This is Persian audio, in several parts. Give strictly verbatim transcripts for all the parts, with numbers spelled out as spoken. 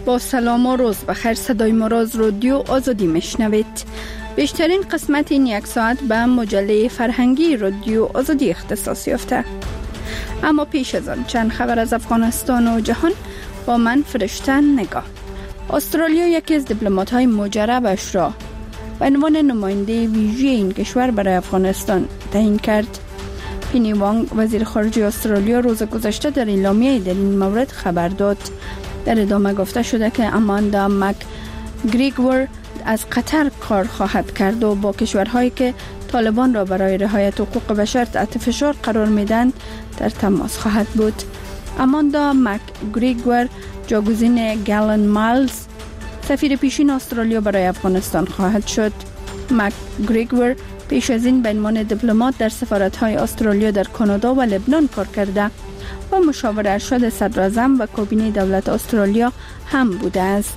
با سلام و روز بخیر، صدای ما را از رادیو آزادی میشنوید. بیشترین قسمت این یک ساعت به مجله فرهنگی رادیو آزادی اختصاص یافته. اما پیش از آن چند خبر از افغانستان و جهان با من فرشته نگاه. استرالیا یکی از دیپلمات‌های مجربش را به عنوان نماینده ویژه این کشور برای افغانستان تعیین کرد. پینی وانگ وزیر خارجه استرالیا روز گذشته در اعلامیه در این مورد خبر داد. در ادامه گفته شده که اماندا مک گریگور از قطر کار خواهد کرد و با کشورهایی که طالبان را برای رعایت حقوق بشر تحت فشار قرار میدن در تماس خواهد بود. اماندا مک گریگور جاگزین گالن مایلز سفیر پیشین استرالیا برای افغانستان خواهد شد. مک گریگور پیش از این به عنوان دیپلمات در سفارت‌های استرالیا در کانادا و لبنان کار کرده و مشاور ارشد صدراعظم و کابینه دولت استرالیا هم بوده است.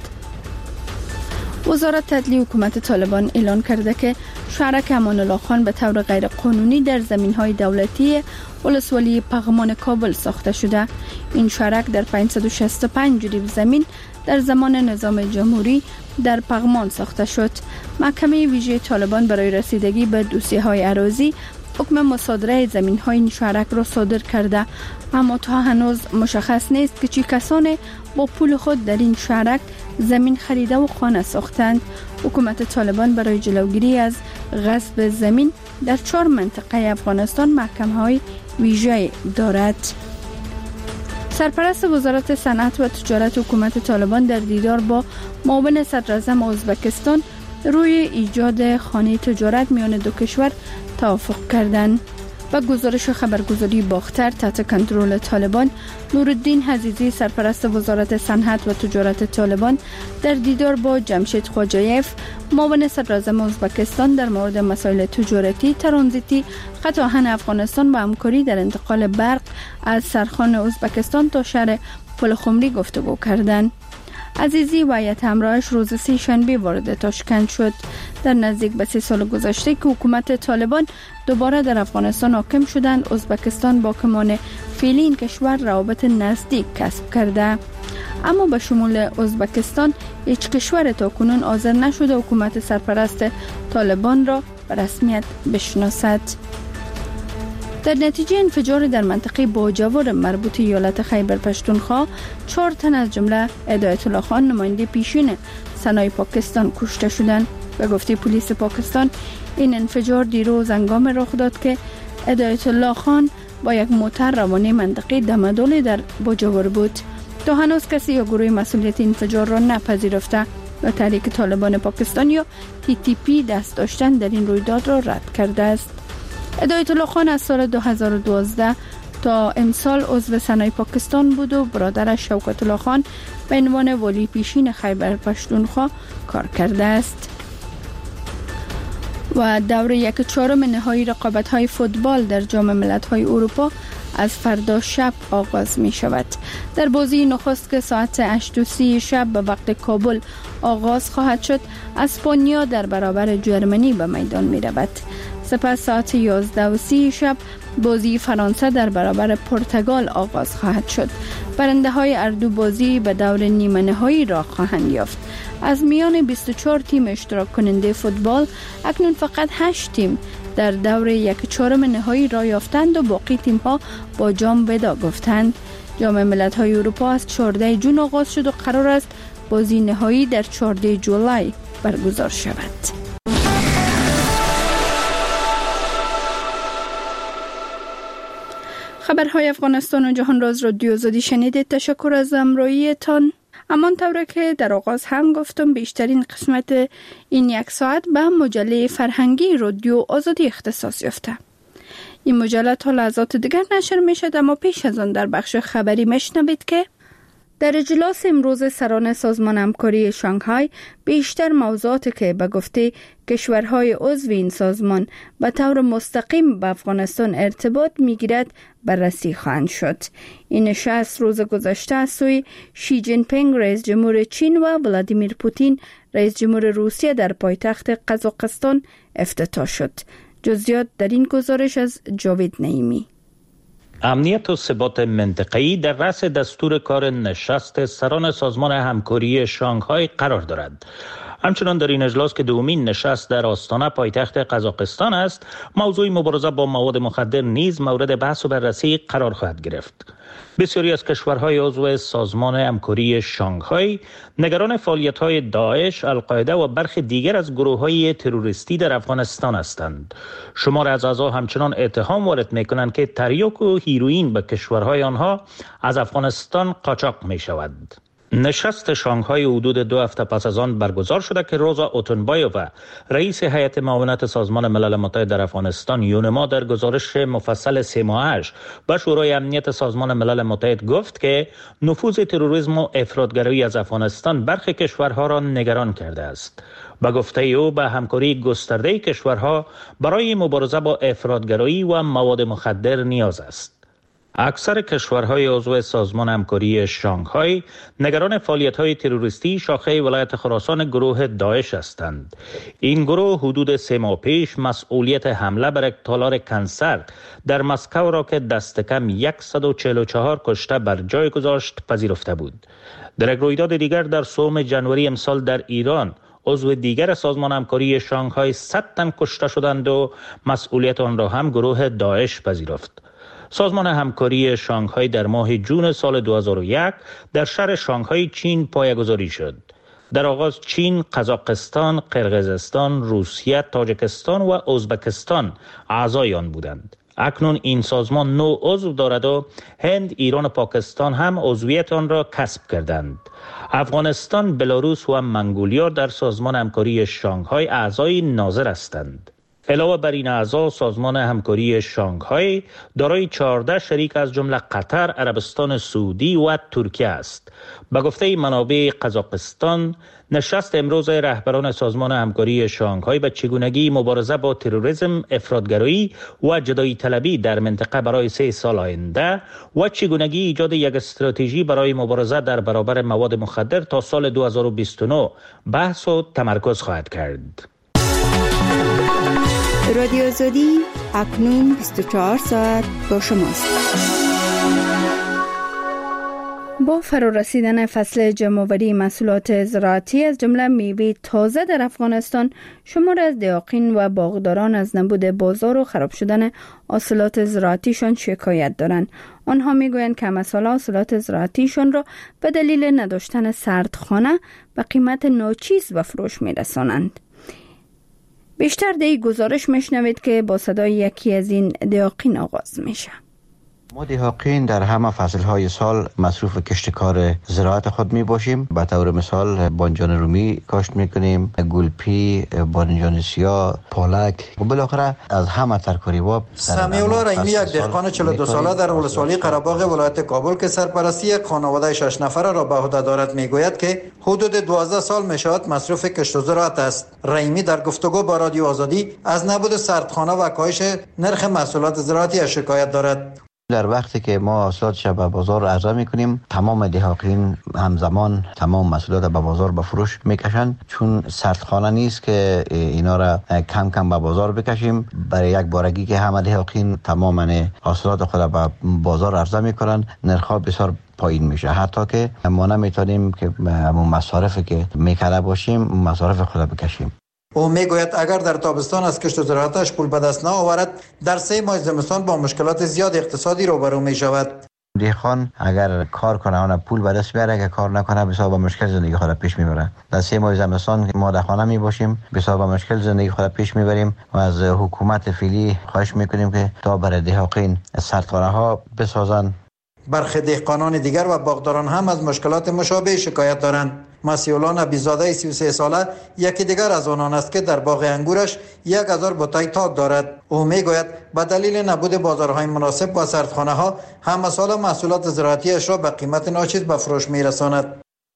وزارت عدلیه حکومت طالبان اعلان کرده که شهرک امان الله خان به طور غیر قانونی در زمین‌های دولتی ولسوالی پغمان کابل ساخته شده. این شهرک در پانصد و شصت و پنج ریب زمین در زمان نظام جمهوری در پغمان ساخته شد. محکمه ویژه طالبان برای رسیدگی به دوسیه‌های اراضی حکم مصادره زمین‌های این شهرک را صادر کرده، اما تا هنوز مشخص نیست که چه کسانی با پول خود در این شهرک زمین خریده و خانه ساختند. حکومت طالبان برای جلوگیری از غصب زمین در چهار منطقه افغانستان محکمه‌های ویژه دارد. سرپرست وزارت صنعت و تجارت حکومت طالبان در دیدار با معاون صدراعظم ازبکستان روی ایجاد خانه تجارت میان دو کشور توافق کردند. و گزارش خبرگزاری باختر تحت کنترل طالبان، نورالدین عزیزی سرپرست وزارت صنعت و تجارت طالبان در دیدار با جمشید خواجایف معاون صدراعظم ازبکستان در مورد مسائل تجارتی، ترانزیتی، خط آهن افغانستان و همکاری در انتقال برق از سرخان ازبکستان تا شهر پلخمری گفتگو کردند. عزیزی و هیئت همراهش روز سه شنبه وارد تاشکند شد. در نزدیک به سه سال گذشته که حکومت طالبان دوباره در افغانستان حاکم شدند، ازبکستان با کمان فعلی این کشور روابط نزدیک کسب کرده، اما به شمول ازبکستان هیچ کشور تاکنون حاضر نشده حکومت سرپرست طالبان را به رسمیت بشناسد. در نتیجه انفجار در منطقه باجوار مربوط ایالت خیبر پشتونخوا، چهار تن از جمله هدایت الله خان نماینده پیشین سنای پاکستان کشته شدند. به گفته پلیس پاکستان، این انفجار دیروز هنگام رخ داد که هدایت الله خان با یک موتر روانه منطقه دمدولی در باجوار بود. تا هنوز کسی یا گروه مسئولیت انفجار را نپذیرفته و تحریک طالبان پاکستان یا تی تی پی دست داشتن در این رویداد را رد کرده است. هدایت الله خان از سال دو هزار و دوازده تا امسال عضو سنای پاکستان بود و برادرش شوکت الله خان به عنوان والی پیشین خیبر پشتونخوا کار کرده است. و دوره یک چهارم نهایی رقابت‌های فوتبال در جام ملت‌های اروپا از فردا شب آغاز می شود. در بازی نخست که ساعت هشت و سی شب به وقت کابل آغاز خواهد شد، اسپانیا در برابر جرمنی به میدان می رود. سپس ساعت یازده و سی شب بازی فرانسه در برابر پرتغال آغاز خواهد شد. برنده های هر دو بازی به دور نیمه نهایی راه خواهند یافت. از میان بیست و چهار تیم اشتراک کننده فوتبال، اکنون فقط هشت تیم در دور یک چهارم نهایی راه یافتند و باقی تیم ها با جام ودا گفتند. جام ملت‌های اروپا از چهاردهم جون آغاز شد و قرار است بازی نهایی در چهاردهم جولای برگزار شود. خبرهای افغانستان و جهان را از رادیو آزادی شنیدید. تشکر از همراهیتان. همان طوری که در آغاز هم گفتم، بیشترین قسمت این یک ساعت به مجله فرهنگی رادیو آزادی اختصاص یافته. این مجله تا لحظات دیگر نشر می شد، اما پیش از آن در بخش خبری میشنوید که در اجلاس امروز سران سازمان همکاری شانگهای بیشتر موضوعاتی که به گفته کشورهای عضو این سازمان به طور مستقیم به افغانستان ارتباط میگیرد بررسی خواهند شد. این نشست روز گذشته از سوی شی جین پینگ رئیس جمهور چین و ولادیمیر پوتین رئیس جمهور روسیه در پایتخت قزاقستان افتتاح شد. جزئیات در این گزارش از جاوید نعیمی. امنیت و ثبات منطقه‌ای در رأس دستور کار نشست سران سازمان همکاری شانگهای قرار دارد. همچنان در این اجلاس که دومین نشست در آستانه پایتخت قزاقستان است، موضوع مبارزه با مواد مخدر نیز مورد بحث و بررسی قرار خواهد گرفت. بسیاری از کشورهای عضو سازمان همکاری شانگهای نگران فعالیت‌های داعش، القاعده و برخی دیگر از گروه‌های تروریستی در افغانستان هستند. شمار از اعضا همچنان اتهام وارد می‌کنند که تریاک و هیروئین به کشورهای آنها از افغانستان قاچاق می‌شود. نشست شانگهای حدود دو هفته پس از آن برگزار شده که روزا اوتونبایووا رئیس هیئت معاونت سازمان ملل متحد در افغانستان یونما در گزارش مفصل سه ماهش به شورای امنیت سازمان ملل متحد گفت که نفوذ تروریسم و افراطگرایی از افغانستان برخی کشورها را نگران کرده است. به گفته او به همکاری گسترده کشورها برای مبارزه با افراطگرایی و مواد مخدر نیاز است. اکثر کشورهای عضو سازمان همکاری شانگهای نگران فعالیت‌های تروریستی شاخه ولایت خراسان گروه داعش هستند. این گروه حدود سه ماه پیش مسئولیت حمله بر یک تالار کنسر در مسکو را که دست کم صد و چهل و چهار کشته بر جای گذاشت پذیرفته بود. در یک رویداد دیگر در سوم ژانویه امسال در ایران عضو دیگر سازمان همکاری شانگهای صد تن کشته شدند و مسئولیت آن را هم گروه داعش پذیرفت. سازمان همکاری شانگهای در ماه جون سال دو هزار و یک در شهر شانگهای چین پایه‌گذاری شد. در آغاز چین، قزاقستان، قرقیزستان، روسیه، تاجیکستان و ازبکستان اعضای آن بودند. اکنون این سازمان نو عضو دارد و هند، ایران و پاکستان هم عضویت آن را کسب کردند. افغانستان، بلاروس و منگولیا در سازمان همکاری شانگهای اعضای ناظر هستند. علاوه بر این اعضا، سازمان همکاری شانگهای دارای چهارده شریک از جمله قطر، عربستان سعودی و ترکیه است. به گفته منابع قزاقستان، نشست امروز رهبران سازمان همکاری شانگهای به چگونگی مبارزه با تروریسم، افراطگرایی و جدایی طلبی در منطقه برای سه سال آینده و چگونگی ایجاد یک استراتژی برای مبارزه در برابر مواد مخدر تا سال دو هزار و بیست و نه بحث و تمرکز خواهد کرد. رادیو آزادی اکنون بیست و چهار ساعت با شماست. با فرا رسیدن فصل جمع‌آوری محصولات زراعتی از جمله میوه تازه در افغانستان، شمار از دهقان و باغداران از نبود بازار و خراب شدن حاصلات زراعتیشان شکایت دارند. آنها میگویند که مسائل حاصلات زراعتیشان را به دلیل نداشتن سردخانه به قیمت ناچیز به فروش میرسانند. بیشتر در این گزارش میشنوید که با صدای یکی از این دهقان آغاز میشه. ما دهقان در همه فصلهای سال مصروف کشتکار زراعت خود می باشیم. به طور مثال بانجان رومی کاشت می کنیم، گلپی، بانجان سیاه، پالک و بالاخره از همه ترکاری‌ها. سمیع الله رحیمی یک دهقان چهل و دو ساله در ولسوالی قره‌باغ ولایت کابل که سرپرستی یک خانواده شش نفره را به عهده دارد میگوید که حدود دوازده سال میشود مصروف کشت و زراعت است. رحیمی در گفتگو با رادیو آزادی از نبود سردخانه و کاهش نرخ محصولات زراعتی شکایت دارد. در وقتی که ما حاصلاتش به بازار عرضه میکنیم، تمام دهقان همزمان تمام محصولات به بازار به فروش میکشند، چون سردخانه نیست که اینا را کم کم به بازار بکشیم. برای یک بارگی که همه دهقان تمام حاصلات خود به بازار عرضه میکنند، نرخ بسیار پایین میشه، حتی که ما نمیتونیم که همون مصارفی که میکرده باشیم مصارف خود بکشیم. او میگوید اگر در تابستان از کشت و زراعتش پول به دست نآورد، در سه ماه زمستان با مشکلات زیاد اقتصادی روبرو می شود. دهقان اگر کار کنه اون پول به دست بیاره، اگر کار نکنه بسیار با مشکل زندگی خود پیش میبره. در سه ماه زمستان ما در خانه می باشیم، بسیار با مشکل زندگی خود پیش میبریم و از حکومت فعلی خواهش میکنیم که تا برای دهقان سردخانه ها بسازن. برخی دهقانان دیگر و باغداران هم از مشکلات مشابه شکایت دارند. مسیولان عبیزاده سی و سه ساله یکی دیگر از آنان است که در باغ انگورش یک هزار بوته تاک دارد. او میگوید به دلیل نبود بازارهای مناسب و سردخانه ها هم سال محصولات زراعتیش را به قیمت ناچیز به فروش میرساند.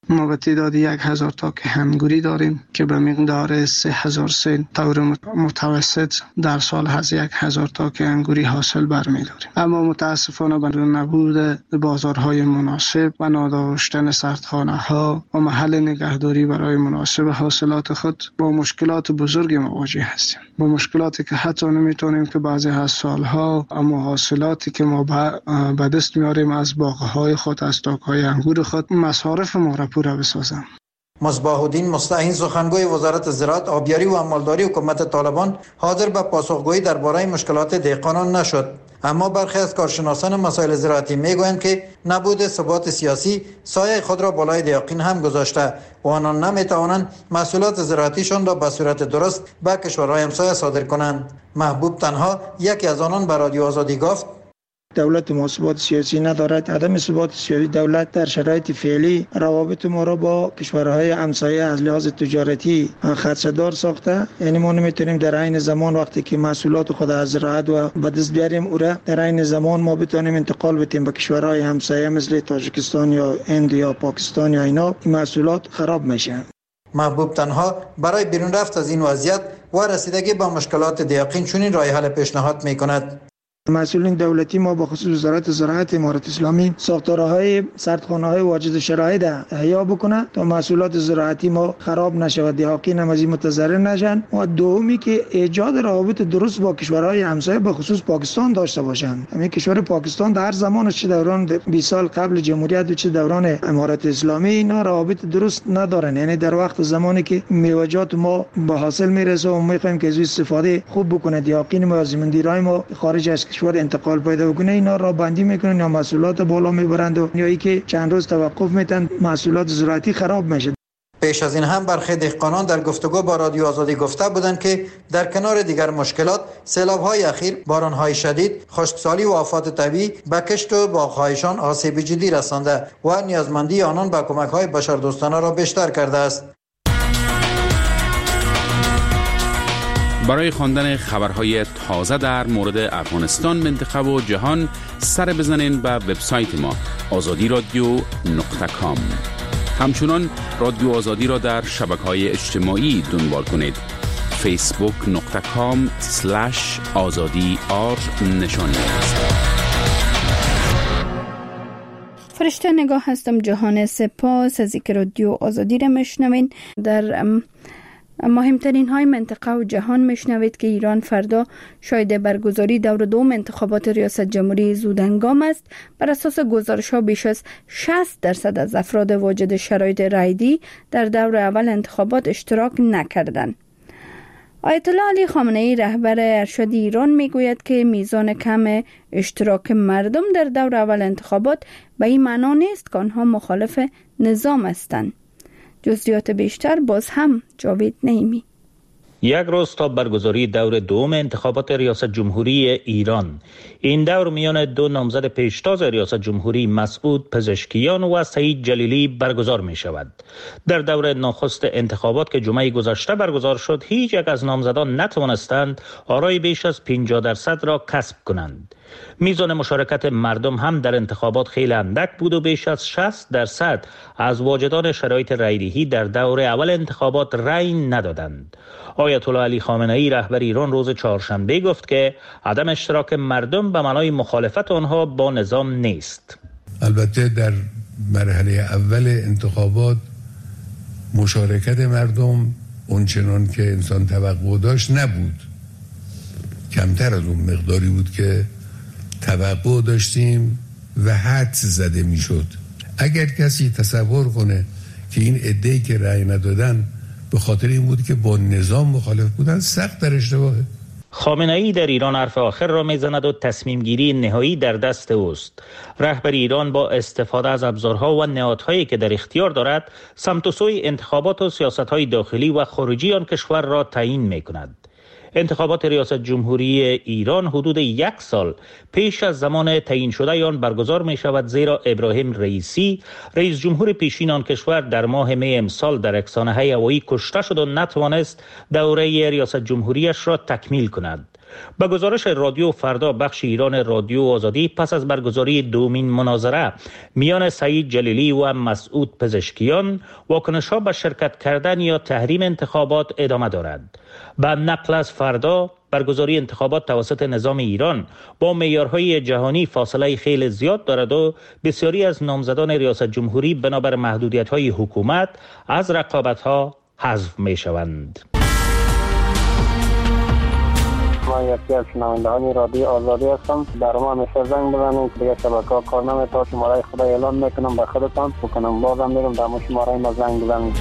ما به تعداد یک هزار تا که هنگوری داریم که به مقدار سه هزار سین طور متوسط در سال از یک هزار تا که هنگوری حاصل برمی‌داریم. اما متاسفانه به نبود بازارهای مناسب و نداشتن سردخانه‌ها و محل نگهداری برای مناسب حاصلات خود با مشکلات بزرگی مواجه هستیم. با مشکلاتی که حتی نمیتونیم که بعضی از سالها اما حاصلاتی که ما به دست میاریم از باغ‌های خود، از تاک‌های انگور خود، مصارف ما را پورا بسازم. مصباح الدین مستعین سخنگوی وزارت زراعت، آبیاری و امالداری حکومت طالبان حاضر به پاسخگویی درباره مشکلات دهقانان نشد، اما برخی از کارشناسان مسائل زراعتی میگویند که نبود ثبات سیاسی سایه خود را بالای دهقان هم گذاشته و آنان نمیتوانند محصولات زراعتیشان را به صورت درست به کشورهای همسایه صادر کنند. محبوب تنها یکی از آنان به رادیو آزادی گفت دولت ما ثبات سیاسی ندارد. عدم ثبات سیاسی دولت در شرایط فعلی روابط ما را با کشورهای همسایه از لحاظ تجارتی خدشه‌دار ساخته. یعنی ما نمیتونیم در عین زمان وقتی که محصولات خود از زراعت و به دست بیاریم او را در عین زمان ما بتونیم انتقال بدیم به کشورهای همسایه مثل تاجیکستان یا هند یا پاکستان یا اینا، این محصولات خراب میشن. محبوب تنها برای بیرون رفت از این وضعیت و رسیدگی با مشکلات دهقان چنین راه حل پیشنهاد میکند. مسئولین دولتی ما با خصوص وزارت زراعت امارات اسلامی ساختارهای سردخانه‌های واجد شرایط احیا بکنه تا محصولات زراعتی ما خراب نشود، دهقان هم از این متضرر نشن. و دومی که ایجاد روابط درست با کشورهای همسایه به خصوص پاکستان داشته باشند. همین کشور پاکستان در زمان چه دوران بیست سال قبل جمهوریت و چه دوران امارات اسلامی اینا روابط درست ندارن. یعنی در وقت زمانی که میوه‌جات ما به حاصل میرسه و میخوایم که از استفاده خوب بکنه دهقان ما، زمیندارای ما خارج از کشور انتقال پیدا بکنه، اینا را بندی میکنن یا محصولات بالا میبرند و یا ای که چند روز توقف میتن محصولات زراعتی خراب میشه. پیش از این هم برخی دهقانان در گفتگو با رادیو آزادی گفته بودند که در کنار دیگر مشکلات، سیلاب‌های اخیر، باران‌های شدید، خشکسالی و آفات طبیعی به کشت و باغ‌هایشان آسیب جدی رسانده و نیازمندی آنان به کمک‌های بشردوستانه را بیشتر کرده است. برای خواندن خبرهای تازه در مورد افغانستان، منطقه و جهان سر بزنین به وبسایت ما آزادی رادیو نقطه کام. همچنان رادیو آزادی را در شبکه‌های اجتماعی دنبال کنید. فیسبوک نقطه کام سلش آزادی آر نشانی است. فرشته نگاه هستم. جهان سپاس از اینکه رادیو آزادی را میشنوین. در مهمترین های منطقه و جهان میشنوید که ایران فردا شاید برگزاری دور دوم انتخابات ریاست جمهوری زودهنگام است. بر اساس گزارش ها بیش از شصت درصد از افراد واجد شرایط رایدی در دور اول انتخابات اشتراک نکردند. آیت الله علی خامنه ای رهبر ارشد ایران میگوید که میزان کم اشتراک مردم در دور اول انتخابات به این معنا نیست که آنها مخالف نظام هستند. جزئیات بیشتر باز هم جاوید نعیمی. یک روز تا برگزاری دور دوم انتخابات ریاست جمهوری ایران. این دور میان دو نامزد پیشتاز ریاست جمهوری مسعود پزشکیان و سعید جلیلی برگزار می شود. در دور نخست انتخابات که جمعه گذشته برگزار شد، هیچ یک از نامزدان نتوانستند آرای بیش از پنجاه درصد را کسب کنند. میزان مشارکت مردم هم در انتخابات خیلی اندک بود و بیش از شصت درصد از واجدان شرایط رایدهی در دور اول انتخابات رای ندادند. آیت الله علی خامنه ای رهبر ایران روز چهارشنبه گفت که عدم اشتراک مردم به معنای مخالفت آنها با نظام نیست. البته در مرحله اول انتخابات مشارکت مردم اونچنان که انسان توقع داشت نبود، کمتر از اون مقداری بود که توقع داشتیم و حدس زده میشد. اگر کسی تصور کنه که این عده‌ای که رأی ندادن به خاطر این بود که با نظام مخالف بودن، سخت در اشتباهه. خامنه ای در ایران حرف آخر را میزند و تصمیم گیری نهایی در دست اوست. رهبر ایران با استفاده از ابزارها و نهادهایی که در اختیار دارد، سمت و سوی انتخابات و سیاست‌های داخلی و خارجی آن کشور را تعیین می‌کند. انتخابات ریاست جمهوری ایران حدود یک سال پیش از زمان تعیین شده آن برگزار می شود، زیرا ابراهیم رئیسی رئیس جمهور پیشین آن کشور در ماه می امسال در رکسانه‌های هوایی کشته شد و نتوانست دوره ریاست جمهوریش را تکمیل کند. با گزارش رادیو فردا بخش ایران رادیو آزادی پس از برگزاری دومین مناظره میان سعید جلیلی و مسعود پزشکیان، واکنش‌ها به شرکت کردن یا تحریم انتخابات ادامه دارد. با نقل از فردا، برگزاری انتخابات توسط نظام ایران با معیارهای جهانی فاصله خیلی زیاد دارد و بسیاری از نامزدان ریاست جمهوری بنابر محدودیت‌های حکومت از رقابت‌ها حذف می‌شوند. من یکی از شنوندگان رادیو آزادی هستم. در ما همیشه زنگ بزنید که دیگه شبکه‌ها کار نمی‌کنه. شماره خدا اعلان میکنم به خودتان بکنم بازم میرم در شماره ما زنگ بزنید.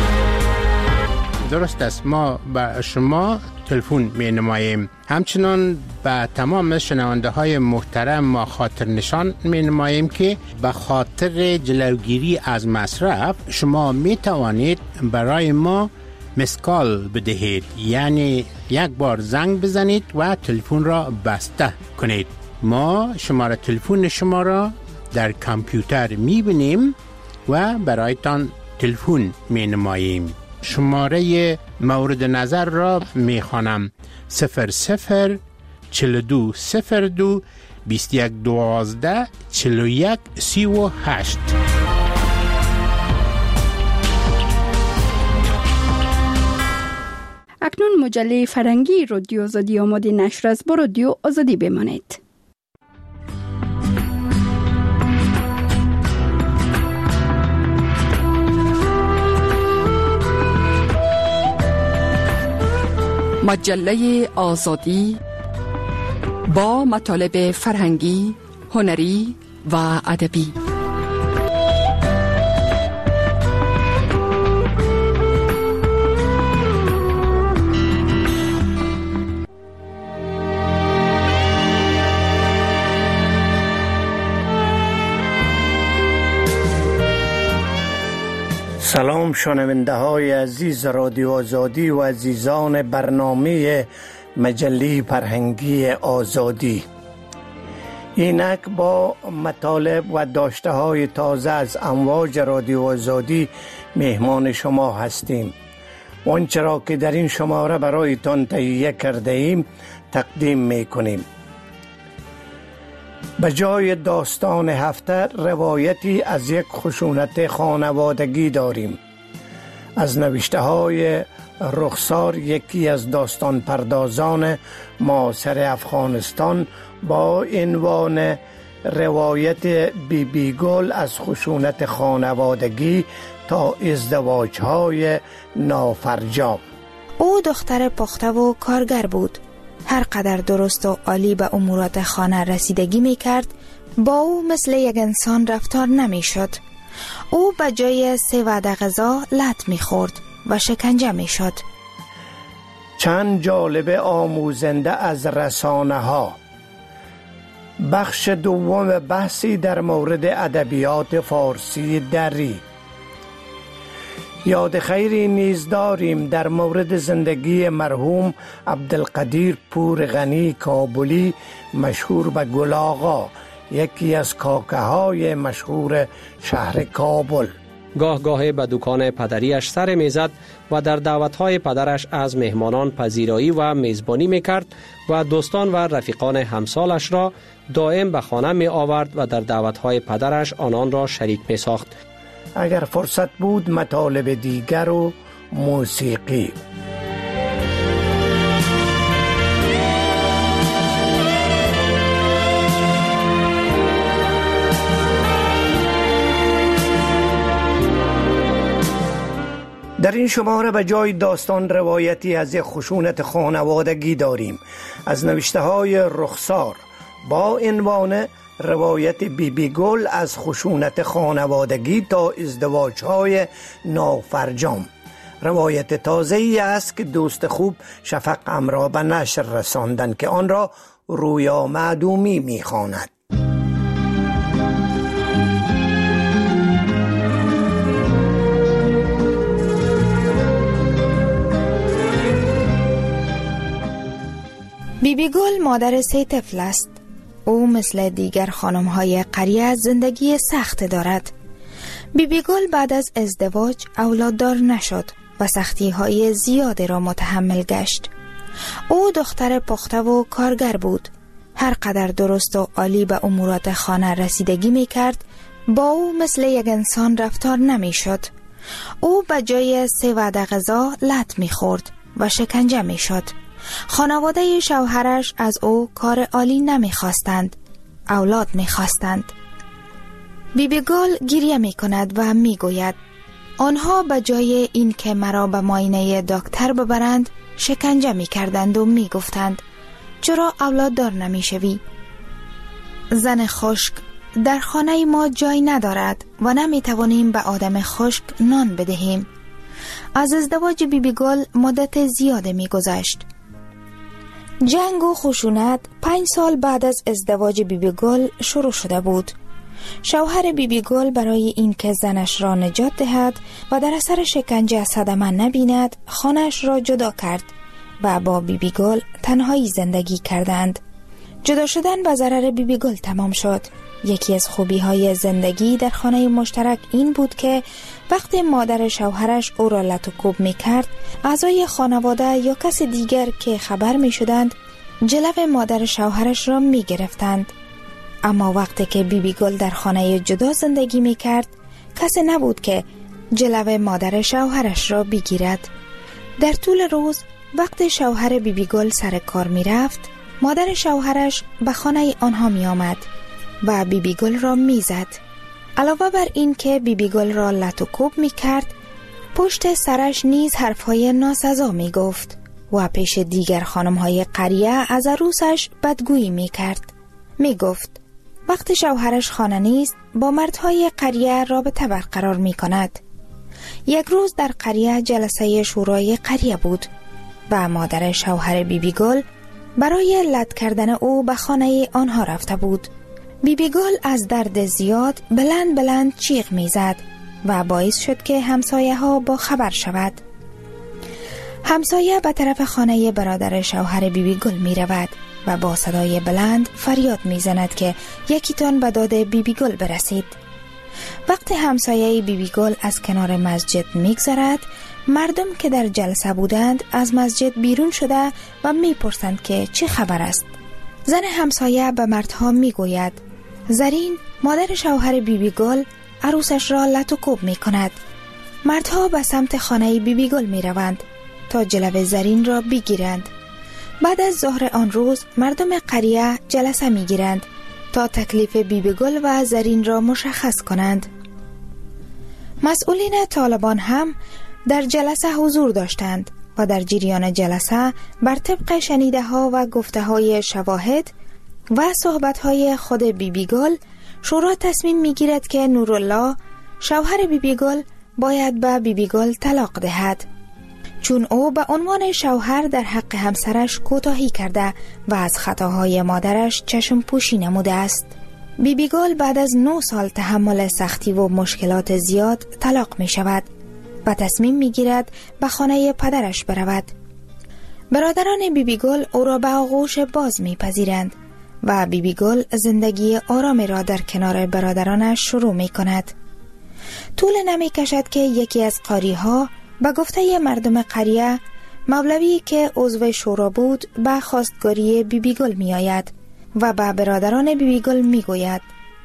درست است، ما به شما تلفن می نماییم. همچنان به تمام شنونده های محترم ما خاطر نشان می نماییم که به خاطر جلوگیری از مصرف شما می توانید برای ما مسکال بدهید، یعنی یک بار زنگ بزنید و تلفن را بسته کنید. ما شماره تلفن شما را در کامپیوتر می بینیم و برایتان تلفن می نماییم. شماره مورد نظر را می خوانم: صفر صفر چل دو صفر دو بیست یک دوازده چل یک سی و هشت. اکنون مجله فرنگی رادیو آزادی آماده نشر است. با رادیو آزادی بمانید. مجله آزادی با مطالب فرهنگی، هنری و ادبی. سلام شنونده های عزیز رادیو آزادی و عزیزان برنامه مجله فرهنگی آزادی. اینک با مطالب و داشته های تازه از امواج رادیو آزادی مهمان شما هستیم. آنچه را که در این شماره برایتان تهیه کرده ایم تقدیم می کنیم. به جای داستان هفته روایتی از یک خشونت خانوادگی داریم. از نوشته های رخسار، یکی از داستان پردازان معاصر افغانستان، با عنوان روایت بی بی گل از خشونت خانوادگی تا ازدواج های نافرجام. او دختر پخته و کارگر بود. هر قدر درست و عالی به امورات خانه رسیدگی می کرد، با او مثل یک انسان رفتار نمی شد. او به جای سه وعده غذا لط می خورد و شکنجه می شد. چند جالب آموزنده از رسانه ها. بخش دوم بحثی در مورد ادبیات فارسی دری. یاد خیری نیز داریم در مورد زندگی مرحوم عبدالقدیر پورغنی کابلی، مشهور به گل آقا، یکی از کاکه های مشهور شهر کابل. گاه گاه به دکان پدریش سر میزد و در دعوتهای پدرش از مهمانان پذیرایی و میزبانی میکرد و دوستان و رفیقان همسالش را دائم به خانه می آورد و در دعوتهای پدرش آنان را شریک می ساخت. اگر فرصت بود مطالب دیگر و موسیقی. در این شماره به جای داستان روایتی از یک خشونت خانوادگی داریم از نوشته های رخسار با عنوان روایت بی بی گل از خشونت خانوادگی تا ازدواج های نافرجام. روایت تازه ای است که دوست خوب شفق امرا به نشر رساندن که آن را رویا معدومی می خواند. بی بی گل مادر سه طفل است. او مثل دیگر خانم‌های قریه زندگی سخت دارد. بی بی گل بعد از ازدواج اولاددار نشد و سختی‌های زیادی را متحمل گشت. او دختر پخته و کارگر بود. هر قدر درست و عالی به امورات خانه رسیدگی می کرد، با او مثل یک انسان رفتار نمی شد. او به جای سه وعده غذا لط می خورد و شکنجه می شد. خانواده شوهرش از او کار عالی نمی خواستند، اولاد می خواستند. بی بی گل گریه می کند و می گوید آنها به جای این که مرا به معاینه دکتر ببرند شکنجه می کردند و می گفتند چرا اولاد دار نمی شوی؟ زن خشک در خانه ما جای ندارد و نمی توانیم به آدم خشک نان بدهیم. از ازدواج بی بی گل مدت زیاده می گذشت. جنگ و خشونت پنج سال بعد از ازدواج بی بی گل شروع شده بود. شوهر بی بی گل برای اینکه زنش را نجات دهد و در اثر شکنجه صدمه نبیند خانه‌اش را جدا کرد و با بی بی گل تنهایی زندگی کردند. جدا شدن به ضرر بی بی گل تمام شد. یکی از خوبی های زندگی در خانه مشترک این بود که وقتی مادر شوهرش او را لط و کوب می کرد، اعضای خانواده یا کس دیگر که خبر می شدند جلو مادر شوهرش را می گرفتند. اما وقتی که بی بی گل در خانه جدا زندگی می کرد، کسی نبود که جلو مادر شوهرش را بگیرد. در طول روز وقتی شوهر بی بی گل سر کار می رفت، مادر شوهرش به خانه آنها می آمد و بی بی گل را می زد. علاوه بر این که بی بی گل را لط و کوب می کرد، پشت سرش نیز حرفهای ناسزا می گفت و پیش دیگر خانمهای قریه از عروسش بدگویی می کرد. می گفت وقتی شوهرش خانه نیست با مردهای قریه رابطه برقرار می کند. یک روز در قریه جلسه شورای قریه بود و مادر شوهر بی بی گل برای لط کردن او به خانه آنها رفته بود. بی بی گل از درد زیاد بلند بلند چیغ می زد و باعث شد که همسایه ها با خبر شود. همسایه به طرف خانه برادر شوهر بی بی گل می رود و با صدای بلند فریاد می زند که یکی تان به داد بی بی گل برسید. وقتی همسایه بی بی گل از کنار مسجد می گذرد، مردم که در جلسه بودند از مسجد بیرون شده و می پرسند که چه خبر است. زن همسایه به مردها می گوید زرین مادر شوهر بی بی گل عروسش را لط و کوب می کند. مردها به سمت خانه بی بی گل می روند تا جلو زرین را بگیرند. بعد از ظهر آن روز مردم قریه جلسه می گیرند تا تکلیف بی بی گل و زرین را مشخص کنند. مسئولین طالبان هم در جلسه حضور داشتند و در جریان جلسه بر طبق شنیده ها و گفته های شواهد و صحبت های خود بی بی گل شورا تصمیم می گیرد که نورالله شوهر بی بی گل باید به بی بی گل طلاق دهد، چون او به عنوان شوهر در حق همسرش کوتاهی کرده و از خطاهای مادرش چشم پوشی نموده است. بی بی گل بعد از نه سال تحمل سختی و مشکلات زیاد طلاق می شود و تصمیم می گیرد به خانه پدرش برود. برادران بی بی گل او را به آغوش باز می پذیرند و بی بی گل زندگی آرامی را در کنار برادرانش شروع می کند. طول نمی کشد که یکی از قاری ها به گفته مردم قریه مولوی که عضو شورا بود به خواستگاری بی بی گل می آید و به برادران بی بی گل می گوید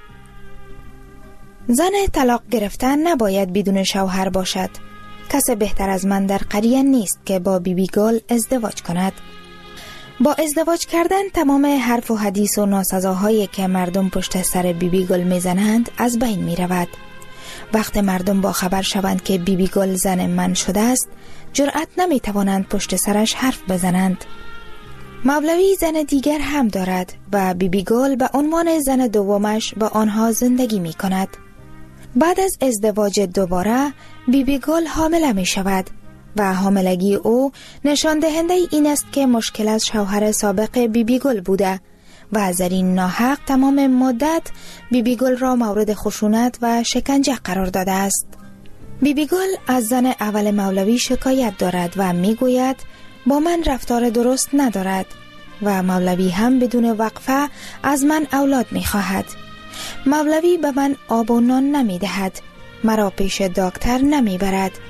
زن طلاق گرفتن نباید بدون شوهر باشد. کس بهتر از من در قریه نیست که با بی بی گل ازدواج کند. با ازدواج کردن تمام حرف و حدیث و ناسزاهایی که مردم پشت سر بی بی گل می زنند از بین می رود. وقت مردم با خبر شوند که بی بی گل زن من شده است، جرأت نمی توانند پشت سرش حرف بزنند. مولوی زن دیگر هم دارد و بی بی گل به عنوان زن دومش با آنها زندگی می کند. بعد از ازدواج دوباره بی بی گل حامله می شود و حاملگی او نشان دهنده این است که مشکل از شوهر سابق بی بی گل بوده و زرین ناحق تمام مدت بی بی گل را مورد خشونت و شکنجه قرار داده است. بی بی گل از زن اول مولوی شکایت دارد و می گوید با من رفتار درست ندارد و مولوی هم بدون وقفه از من اولاد می خواهد. مولوی به من آب و نان نمی دهد، مرا پیش دکتر نمی برد.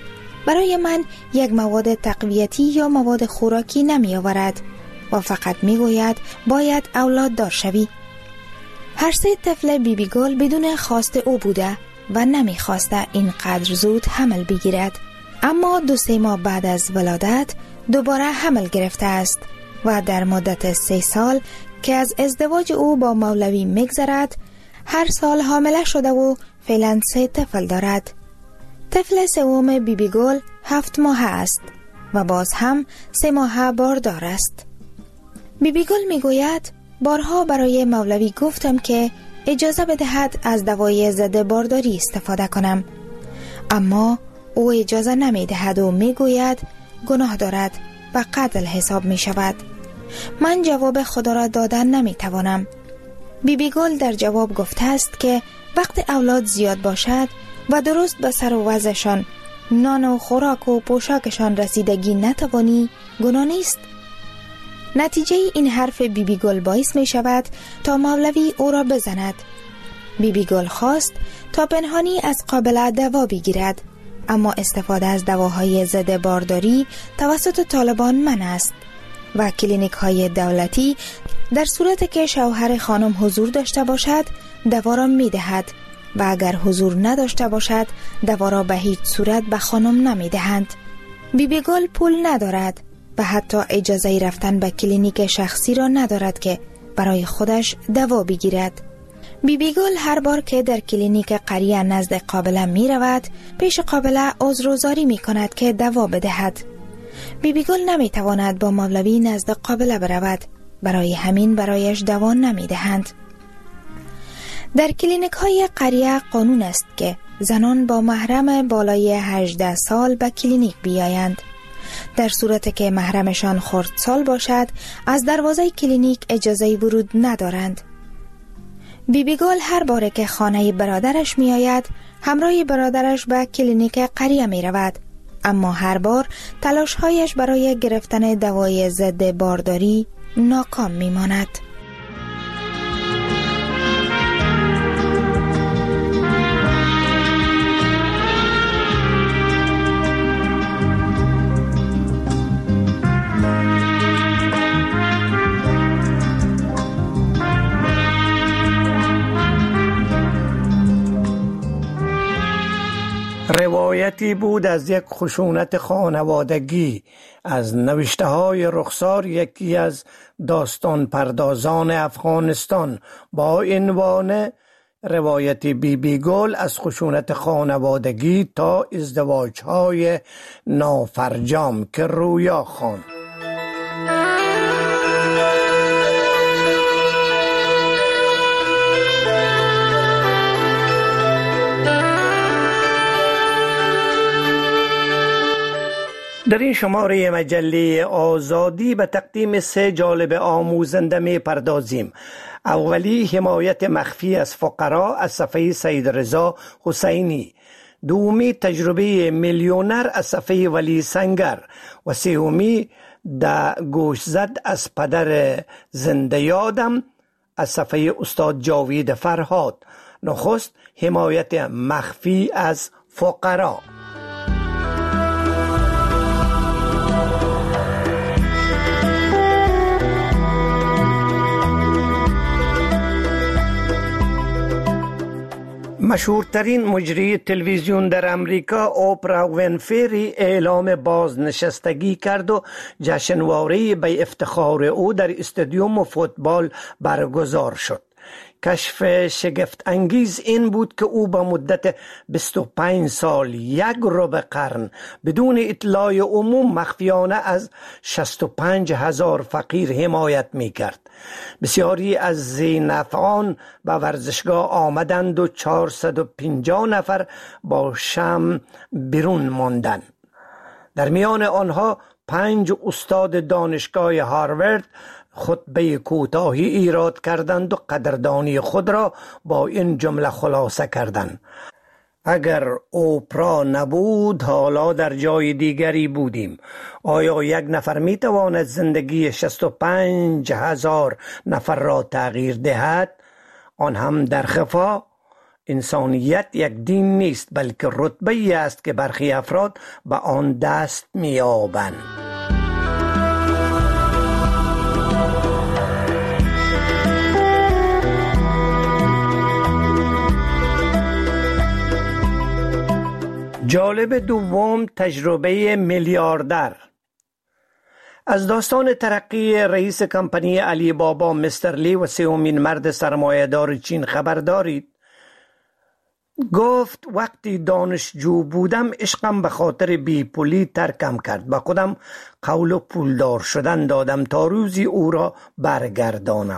برای من یک مواد تقویتی یا مواد خوراکی نمی آورد و فقط می گوید باید اولاد دار شوی. هر سه طفل بی بی گل بدون خواست او بوده و نمی خواسته اینقدر زود حمل بگیرد. اما دو سه ماه بعد از ولادت دوباره حمل گرفته است و در مدت سه سال که از ازدواج او با مولوی میگذرد هر سال حامله شده و فعلا سه طفل دارد. طفل سوم بی بی گل هفت ماه است و باز هم سه ماه باردار است. بی بی گل می گوید بارها برای مولوی گفتم که اجازه بدهد از دوای ضد بارداری استفاده کنم، اما او اجازه نمی دهد و می گوید گناه دارد و قتل حساب می شود. من جواب خدا را دادن نمی توانم. بی بی گل در جواب گفته است که وقت اولاد زیاد باشد و درست به سر و وضعشان نان و خوراک و پوشاکشان رسیدگی نتوانی گناه نیست. نتیجه این حرف بی بی گل باعث می شود تا مولوی او را بزند. بی بی گل خواست تا پنهانی از قابله دوا بگیرد، اما استفاده از دواهای ضد بارداری توسط طالبان منع است و کلینیک های دولتی در صورت که شوهر خانم حضور داشته باشد دوا را می دهد و اگر حضور نداشته باشد دوا را به هیچ صورت به خانم نمی دهند. بی بی گل پول ندارد و حتی اجازه رفتن به کلینیک شخصی را ندارد که برای خودش دوا بگیرد. بی بی گل هر بار که در کلینیک قریه نزد قابله می رود پیش قابله عذرگزاری می کند که دوا بدهد. بی بی گل نمی تواند با مولوی نزد قابله برود، برای همین برایش دوا نمی دهند. در کلینیک های قریه قانون است که زنان با محرم بالای هجده سال به کلینیک بیایند. در صورت که محرمشان خردسال باشد از دروازه کلینیک اجازه ورود ندارند. بی بی گل هر باره که خانه برادرش می آید همراه برادرش به کلینیک قریه می رود، اما هر بار تلاش‌هایش برای گرفتن دوای ضد بارداری ناکام می ماند. روایتی بود از یک خشونت خانوادگی از نوشته های رخسار، یکی از داستان پردازان افغانستان، با عنوان روایت بی بی گل از خشونت خانوادگی تا ازدواج های نافرجام که رویا خواند. در این شماره مجله آزادی به تقدیم سه جالب آموزنده می پردازیم. اولی حمایت مخفی از فقرا از صفحه سید رضا حسینی، دومی تجربه میلیونر از صفحه ولی سنگر و سومی د گوش زد از پدر زنده یادم از صفحه استاد جاوید فرهاد. نخست حمایت مخفی از فقرا. مشهورترین مجری تلویزیون در امریکا اوپرا وینفری اعلام بازنشستگی کرد و جشنواره به افتخار او در استادیوم فوتبال برگزار شد. کشف شگفت انگیز این بود که او با مدت بیست و پنج سال یک ربع قرن بدون اطلاع عموم مخفیانه از شصت و پنج هزار فقیر حمایت می کرد. بسیاری از ذینفعان به ورزشگاه آمدند و چهارصد و پنجاه نفر با شم بیرون ماندند. در میان آنها پنج استاد دانشگاه هاروارد خطبه کوتاهی ایراد کردند و قدردانی خود را با این جمله خلاصه کردند: اگر اوپرا نبود حالا در جای دیگری بودیم. آیا یک نفر می تواند زندگی شصت و پنج هزار نفر را تغییر دهد؟ آن هم در خفا؟ انسانیت یک دین نیست بلکه رتبه‌ای است که برخی افراد به آن دست می‌یابند. جالب دوم، تجربه میلیاردر. از داستان ترقی رئیس کمپانی علی بابا مستر لی و سومین مرد سرمایه‌دار چین خبر دارید؟ گفت وقتی دانشجو بودم عشقم به خاطر بی پولی ترکم کرد. با خودم قول و پولدار شدن دادم تا روزی او را برگردانم.